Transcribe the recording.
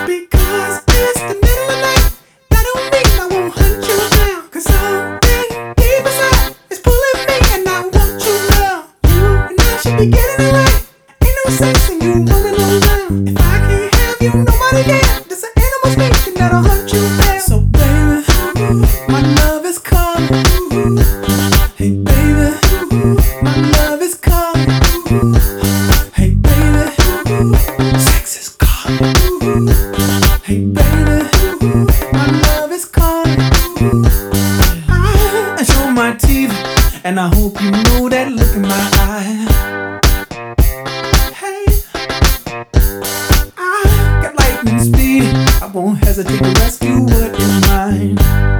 Because it's the middle of the night, that don't mean I won't hunt you down. 'Cause something deep inside is pulling me and I want you now. You and I should be getting it right. Ain't no sense in you running around. If I can't have you, nobody can. There's an animal speaking that'll hunt you down. So baby, my love is calling. Hey baby, my love is calling. Hey baby, sex is calling. Hey baby, my love is calling. I show my teeth, and I hope you know that look in my eye. Hey, I got lightning speed. I won't hesitate to rescue what is mine.